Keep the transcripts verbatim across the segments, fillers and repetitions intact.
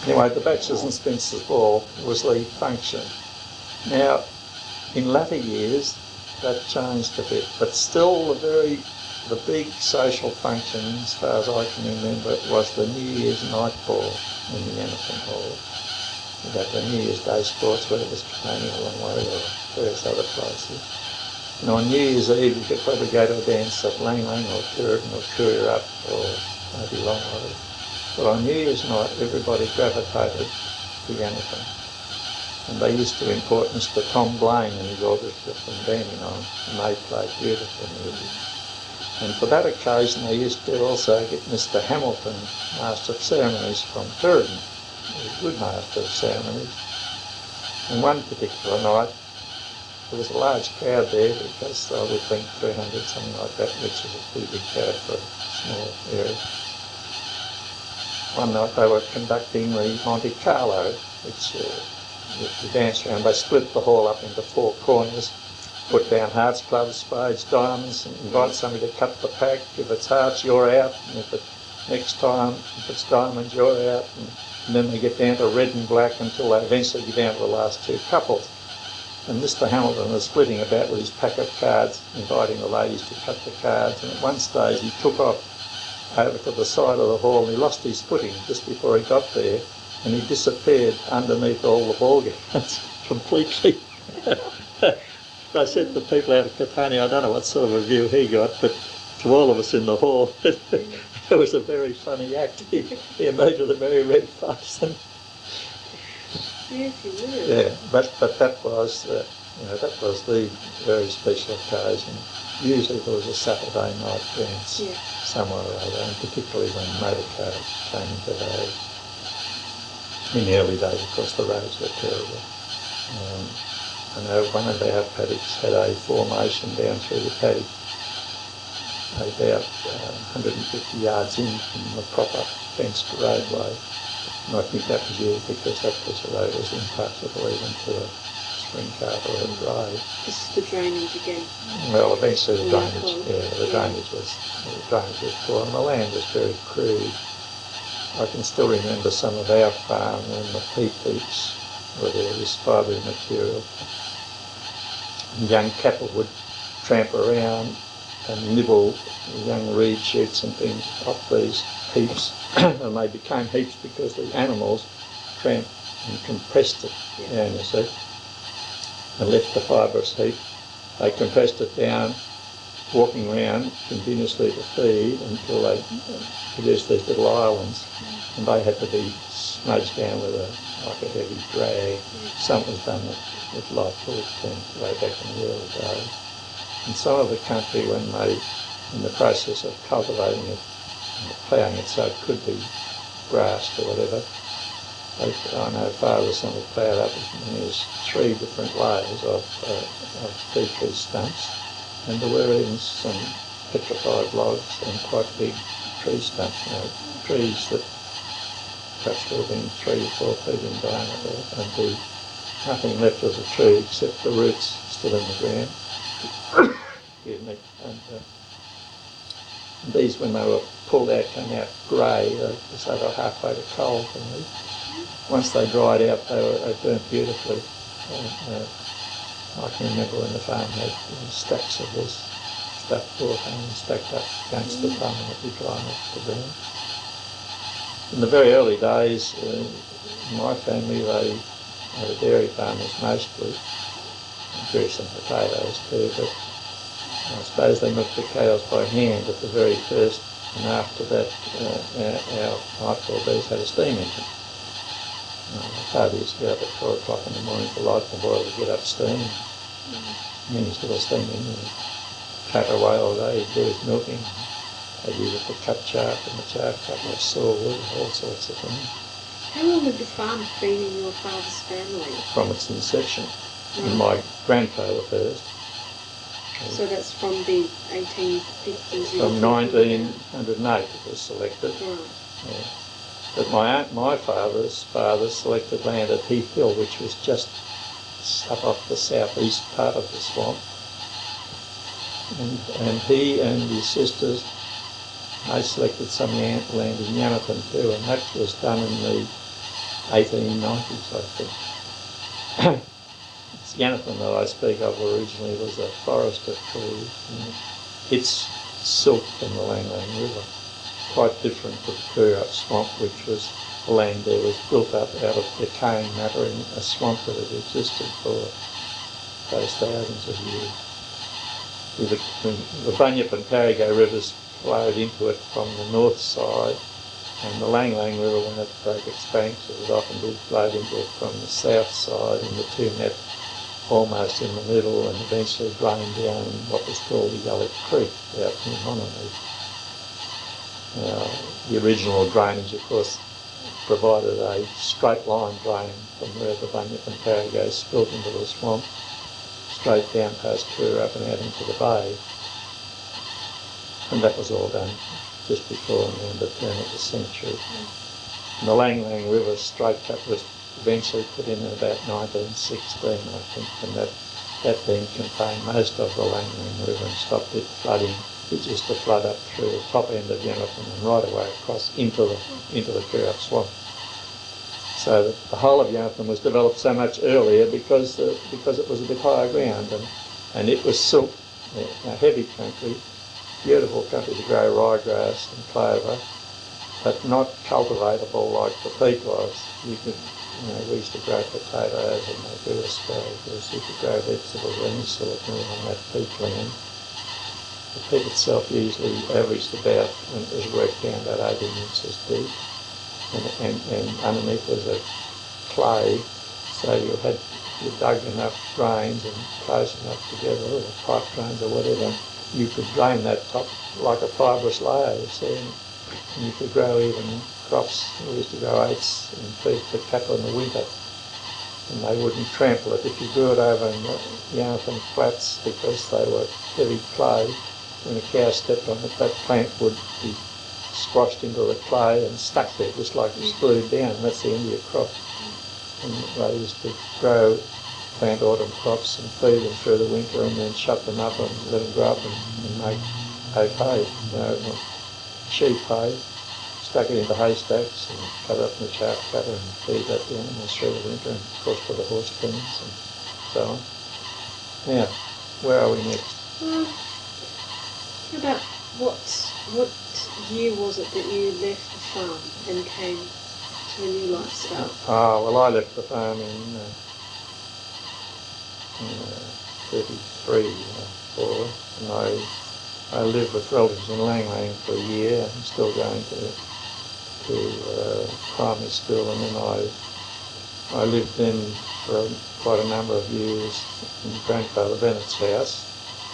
Anyway, the Bachelors and Spencer's Ball was the function. Now, in latter years, that changed a bit, but still the very, the big social function, as far as I can remember, was the New Year's night ball in the Yanathan Hall. We had the New Year's Day sports, whether it was Catania or Longway or various other places. And on New Year's Eve, you could probably go to a dance at Lang Lang or Curtin or Courier or maybe Longway. But on New Year's night, everybody gravitated to Yanathan. And they used to import Mister Tom Blaine and his orchestra from Dandenong, and they played beautiful music. And for that occasion, they used to also get Mister Hamilton, Master of Ceremonies from Curtin, a good Master of Ceremonies. And one particular night, there was a large crowd there because I would think three hundred, something like that, which is a pretty big crowd for a small area. One night they were conducting the Monte Carlo, which uh, the dance round. They split the hall up into four corners, put down hearts, clubs, spades, diamonds, and invite somebody to cut the pack. If it's hearts, you're out, and if it, next time, if it's diamonds, you're out. And, and then they get down to red and black until they eventually get down to the last two couples. And Mister Hamilton was splitting about with his pack of cards, inviting the ladies to cut the cards, and at one stage he took off over to the side of the hall and he lost his footing just before he got there. And he disappeared underneath all the ball gowns completely. I said to the people out of Catania, I don't know what sort of a view he got, but to all of us in the hall, it was a very funny act. He, he emerged with a very red face. And yes, he was. Yeah, but, but that was, uh, you know, that was the very special occasion. Usually there was a Saturday night dance yeah. somewhere or other, and particularly when motorcar came into vogue. In the early days, of course, the roads were terrible. Um, I know one of our paddocks had a formation down through the paddock, about uh, one hundred fifty yards in from the proper fenced roadway. And I think that was used because that piece of road was impassable even to a spring cart or a drive. This is the drainage again. Well, eventually the drainage, yeah, the drainage was, the drainage was poor, and the land was very crude. I can still remember some of our farm when the peat heaps were there, this fibre material. And young cattle would tramp around and nibble young reed shoots and things off these heaps, and they became heaps because the animals tramped and compressed it yeah. down, you see, and left the fibrous heap. They compressed it down, walking around continuously to feed until they produced these little islands, and they had to be smudged down with a like a heavy drag. Some was done with, with light bullet tins way back in the early days. And some of the country, when they, in the process of cultivating it, ploughing it so it could be grassed or whatever, they, I know fathers some have ploughed up as many as three different layers of, uh, of tea tree stumps. And there were even some petrified logs and quite big tree stumps, you know, trees that perhaps would have been three or four feet in diameter, and be nothing left of the tree except the roots still in the ground. Excuse me. And, uh, and these, when they were pulled out, came out grey, uh, so they were halfway to coal for me. Once they dried out, they were they burnt beautifully. Uh, uh, I can remember when the farm had you know, stacks of this stuff brought home and stacked up against the farm and it'd be drying off the ground. In the very early days, uh, in my family, they were dairy farmers mostly, and grew some potatoes too, but I suppose they milked the cows by hand at the very first, and after that, uh, our, our night bees had a steam engine. Uh, my father used to get up at four o'clock in the morning to light the boiler to get up steam. Mm. And then he's got a steam engine and cut away all day. He'd do his milking. They'd use it to cut chaff in the chaff cut, like saw wood, all sorts of things. How long had the farm been in your father's family? From its inception. Right. And my grandfather first. So that's from the eighteen fifties? From nineteen oh eight it was selected. Right. Yeah. But my aunt, my father's father selected land at Heath Hill, which was just up off the southeast part of the swamp. And, and he and his sisters, they selected some land in Yanathan too, and that was done in the eighteen nineties, I think. This Yanathan that I speak of originally was a forest of trees. It's silk from the Lang Lang River, quite different to the Coorab Swamp, which was the land there was built up out of decaying matter in a swamp that had existed for those thousands of years. The, the Bunyip and Carrigo rivers flowed into it from the north side, and the Lang Lang River, when it broke its banks, it was often did flowed into it from the south side, and the two met almost in the middle and eventually drained down what was called the Yallock Creek out in Hononee. Now, the original drainage, of course, provided a straight line drain from where the Bunyip and Carrigo spilt into the swamp, straight down past Coorab and out into the bay. And that was all done just before and around the turn of the century. And the Lang Lang River straight cut was eventually put in in about nineteen sixteen, I think, and that, that then contained most of the Lang Lang River and stopped it flooding. It used to flood up through the top end of Yanathan and right away across into the into the Coorab Swamp. So that the whole of Yanathan was developed so much earlier because uh, because it was a bit higher ground, and, and it was silk, a heavy country, beautiful country to grow ryegrass and clover, but not cultivatable like the peat was. You could, you know, we used to grow potatoes and they grew asparagus. You could grow vegetables of any sort on that peat land. The peat itself usually averaged about, when it was worked down, about eighteen inches deep. And, and, and underneath was a clay, so you had you dug enough drains and close enough together, or pipe drains or whatever, you could drain that top like a fibrous layer, you see, and, and you could grow even crops. We used to grow oats and feed for cattle in the winter, and they wouldn't trample it. If you grew it over in the Yanathan flats, because they were heavy clay, when a cow stepped on it, that plant would be squashed into the clay and stuck there just like it's glued down. That's the end of your crop. And they used to grow, plant autumn crops and feed them through the winter and then shut them up and let them grow up and, and make hay hay, you know, sheep hay, stuck it into haystacks and cut up in the chaff cutter and feed that to animals through the winter, and of course for the horse pens and so on. Now, where are we next? Um, about what what year was it that you left the farm and came to a new lifestyle? Ah, well, I left the farm in, uh, in uh, thirty-three, uh, or, and I I lived with relatives in Lang Lang for a year. I'm still going to to uh, primary school, and then I I lived then for quite a number of years in Grandfather Bennett's house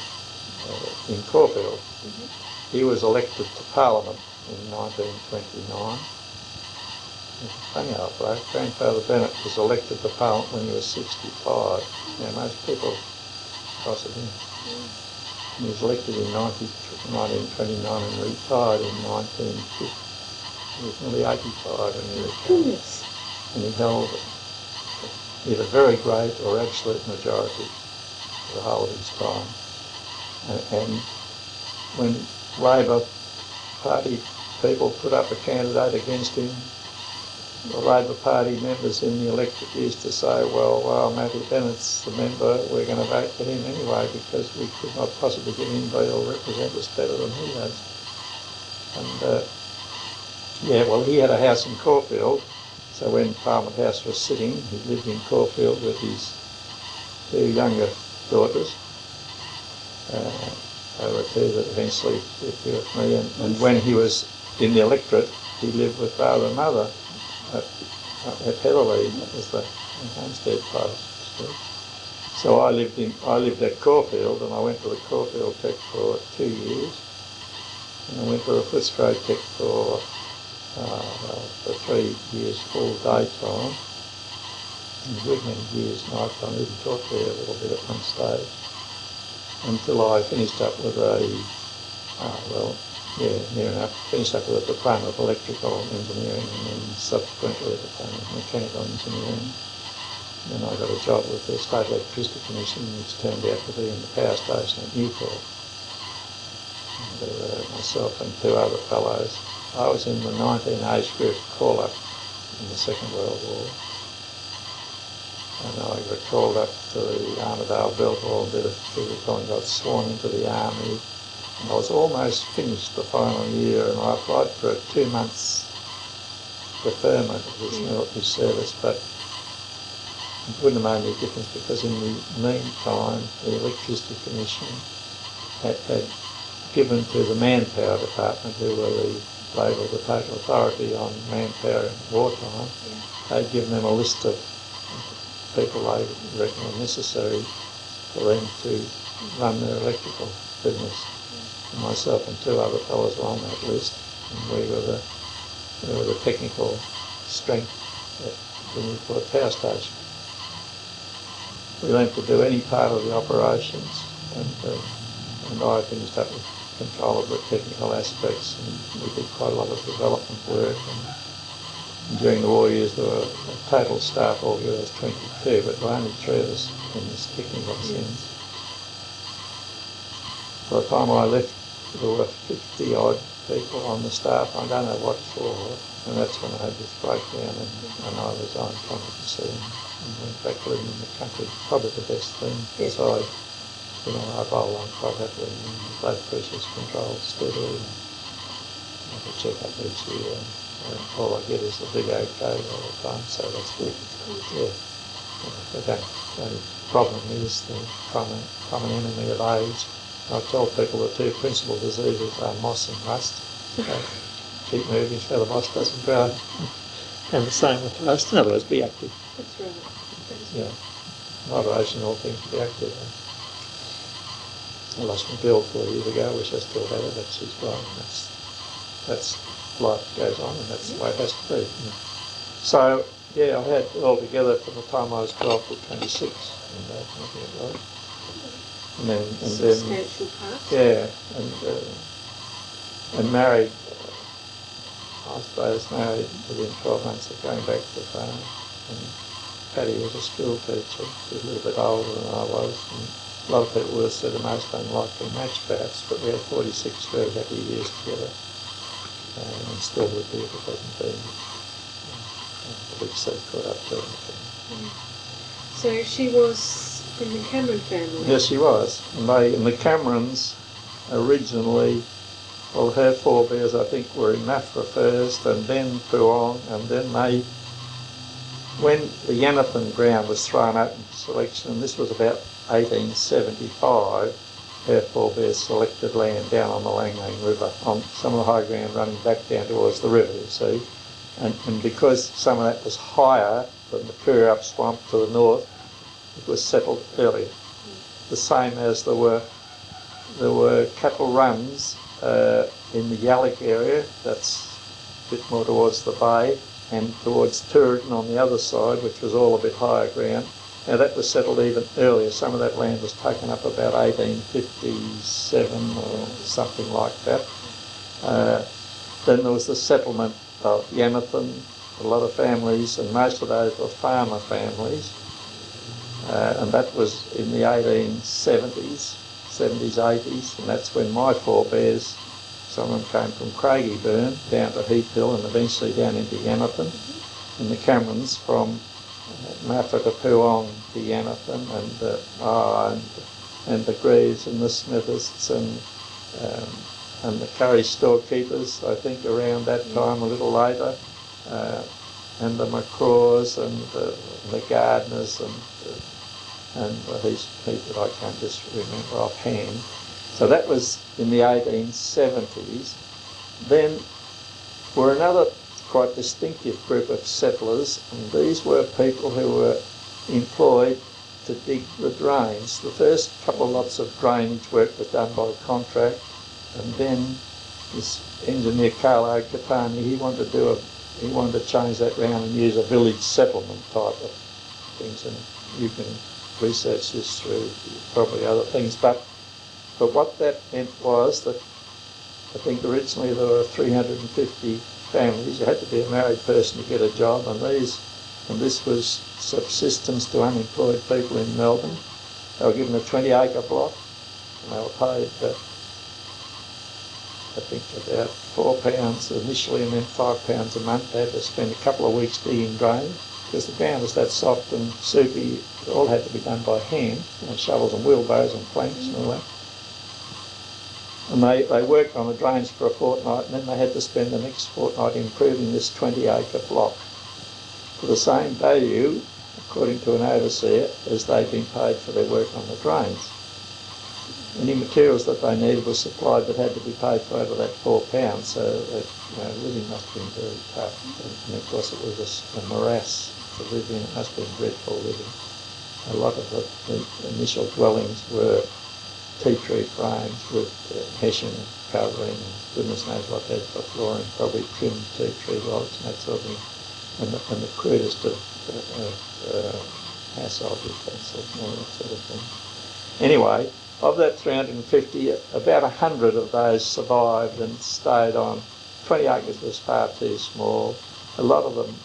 uh, in Caulfield. Mm-hmm. He was elected to Parliament in nineteen twenty-nine. It's a funny old bloke. Grandfather Bennett was elected to Parliament when he was sixty-five. Now, most people cross it in. Mm. He was elected in nineteen twenty-nine and retired in nineteen fifty. He was nearly eighty-five when he retired. Yes. And he held either very great or absolute majority for the whole of his time. And, and when Labor Party people put up a candidate against him, the Labor Party members in the electorate used to say, well, well, Matthew Bennett's the member, we're going to vote for him anyway because we could not possibly get anybody who'll represent us better than he does. And, uh, yeah, well, he had a house in Caulfield, so when Parliament House was sitting, he lived in Caulfield with his two younger daughters. Uh, They were two that eventually lived here with me, and, and when he was in the electorate, he lived with father and mother at, at Heatherley. That was the homestead part of the street. So I lived in I lived at Caulfield, and I went to the Caulfield Tech for two years, and I went to the Footscray Tech for uh, well, for three years full daytime, and a good many years nighttime. I even taught there a little bit at one stage, until I finished up with a, uh, well, yeah, near enough, finished up with a diploma of electrical engineering and then subsequently a diploma of mechanical engineering. And then I got a job with the State Electricity Commission, which turned out to be in the power station at Newport. And uh, myself and two other fellows. I was in the nineteen age group call-up in the Second World War. And I got called up to the Armidale Belvoir and did a physical and got sworn into the army. And I was almost finished the final year, and I applied for a two months deferment of this military service, but it wouldn't have made any difference because in the meantime the Electricity Commission had, had given to the Manpower Department, who were the labelled the total authority on manpower in wartime, Yeah. they'd given them a list of people they reckon were necessary for them to run their electrical business. And myself and two other fellows were on that list, and we were the we were the technical strength at the nuclear power station. We learned to do any part of the operations, and uh, and I finished up with control of the technical aspects, and we did quite a lot of development work. And, and during the war years, there were a total staff altogether was twenty-two, but there were only three of us in this technical sense. By the time I left, there were fifty odd people on the staff. I don't know what for, and that's when I had this breakdown, and, and I resigned from it and, see, and went back living in the country. Probably the best thing, because I, you know, I roll on quite happily, and blood pressure's controlled steadily. I have to check up each year, and, and all I get is the big okay all the time, so that's good. Yeah. The only problem is the common, common enemy of age. I tell people the two principal diseases are moss and rust. So keep moving so the moss doesn't grow. And the same with rust. In other words, be active. That's right. That's Yeah. Moderation, all things, be active. I lost my girl four years ago, wish I still had her, but she's gone. That's, that's life goes on, and that's the way it has to be. Yeah. So, yeah, I had altogether from the time I was twelve to twenty-six. And, uh, And then, and then, substantial part. yeah, and uh, and married. Uh, I suppose married within twelve months of going back to the farm. And Paddy was a school teacher. She was a little bit older than I was. And a lot of people would have said a most unlikely match, perhaps, but we had forty-six very happy years together, um, and still would be if it hadn't been uh, the big sea caught up to her. So she was from the Cameron family? Yes, she was. And, they, and the Camerons originally, well, her forebears, I think, were in Maffra first, and then Puong, and then they, when the Yanathan ground was thrown open for selection, and this was about eighteen seventy-five, her forebears selected land down on the Lang Lang River, on some of the high ground running back down towards the river, you see. And, and because some of that was higher than the Purrup swamp to the north, it was settled earlier. The same as there were there were cattle runs uh, in the Yallock area, that's a bit more towards the bay, and towards Turin on the other side, which was all a bit higher ground. Now that was settled even earlier. Some of that land was taken up about eighteen fifty-seven or something like that. Uh, then there was the settlement of Yanathan, a lot of families, and most of those were farmer families. Uh, and that was in the eighteen seventies, seventies, eighties, and that's when my forebears, some of them came from Craigieburn down to Heath Hill and eventually down into Yanathan, and the Camerons from uh, Maffra to Puong to Yanathan, and, uh, oh, and, and the Greaves and the Smithists and um, and the Curry storekeepers, I think around that time, a little later, uh, and the McCraws and the, and the Gardeners and uh, and these people that I can't just remember offhand. So that was in the eighteen seventies. Then were another quite distinctive group of settlers, and these were people who were employed to dig the drains. The first couple of lots of drainage work was done by contract, and then this engineer Carlo Catani, he wanted to do a, he wanted to change that round and use a village settlement type of things, and you can research this through probably other things, but but what that meant was that I think originally there were three hundred fifty families. You had to be a married person to get a job, and these and this was subsistence to unemployed people in Melbourne. They were given a twenty acre block, and they were paid uh, I think about four pounds initially and then five pounds a month. They had to spend a couple of weeks digging drains because the ground was that soft and soupy. It all had to be done by hand, you know, shovels and wheelbarrows and planks and all that. And they, they worked on the drains for a fortnight, and then they had to spend the next fortnight improving this twenty acre block for the same value, according to an overseer, as they'd been paid for their work on the drains. Any materials that they needed were supplied but had to be paid for over that four pounds, so it, you know, living must have been very tough. And, and of course it was a, a morass to live in. It must have been dreadful living. A lot of the, the initial dwellings were tea tree frames with uh, hessian covering and goodness knows what they had for flooring, probably trimmed tea tree logs and that sort of thing. And the, and the crudest of uh, uh, household utensils and all that sort of thing. Anyway, of that three hundred fifty, about one hundred of those survived and stayed on. twenty acres was far too small. A lot of them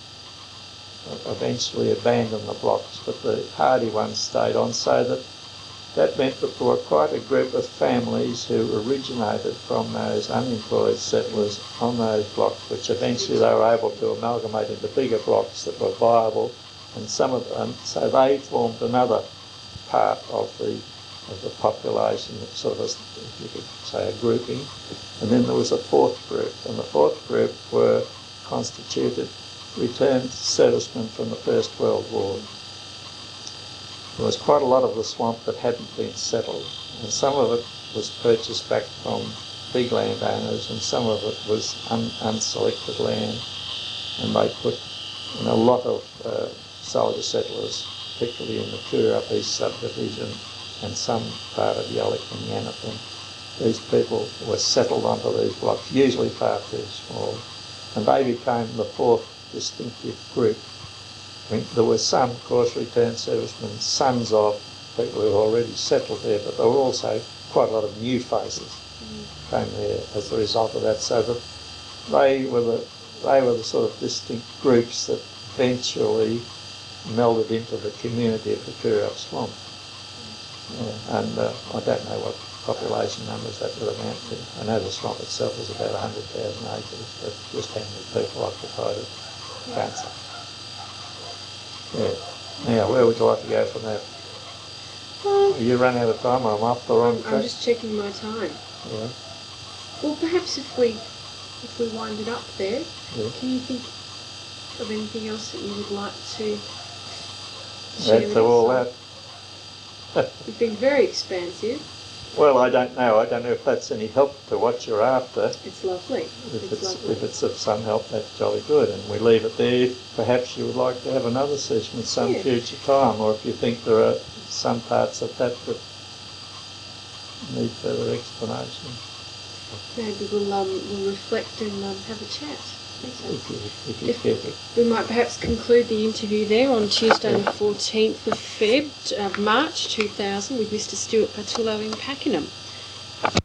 eventually abandoned the blocks, but the hardy ones stayed on, so that that meant that there were quite a group of families who originated from those unemployed settlers on those blocks, which eventually they were able to amalgamate into bigger blocks that were viable, and some of them, so they formed another part of the of the population, sort of, a, if you could say, a grouping. And then there was a fourth group, and the fourth group were constituted returned servicemen from the First World War. There was quite a lot of the swamp that hadn't been settled, and some of it was purchased back from big landowners, and some of it was un, unselected land, and they put in a lot of uh, soldier settlers, particularly in the Koorup East subdivision, and some part of Yallock and Yanapin. These people were settled onto these blocks, usually far too small, and they became the fourth distinctive group. I mean, there were some, of course, returned servicemen, sons of people who were already settled there, but there were also quite a lot of new faces mm. came there as a result of that, so that they were the, they were the sort of distinct groups that eventually melded into the community of the Koorup Swamp. Yeah, and uh, I don't know what population numbers that would amount to. I know the swamp itself is about one hundred thousand acres, but just how many people occupied it, can't say. Yeah. Now, where would you like to go from there? Well, you run out of time, or I'm off the wrong track? I'm just checking my time. Yeah. Well, perhaps if we if we wind it up there, yeah. Can you think of anything else that you would like to share That's with all us? that. You've been very expansive. Well, I don't know. I don't know if that's any help to what you're after. It's lovely. If it's, it's, lovely. if it's of some help, that's jolly good. And we leave it there. Perhaps you would like to have another session at some yeah. future time, or if you think there are some parts of that that need further explanation. Maybe we'll, um, we'll reflect and um, have a chat. If you, if you If care to. we might perhaps conclude the interview there on Tuesday the fourteenth of Feb, of March two thousand with Mister Stuart Patullo in Pakenham.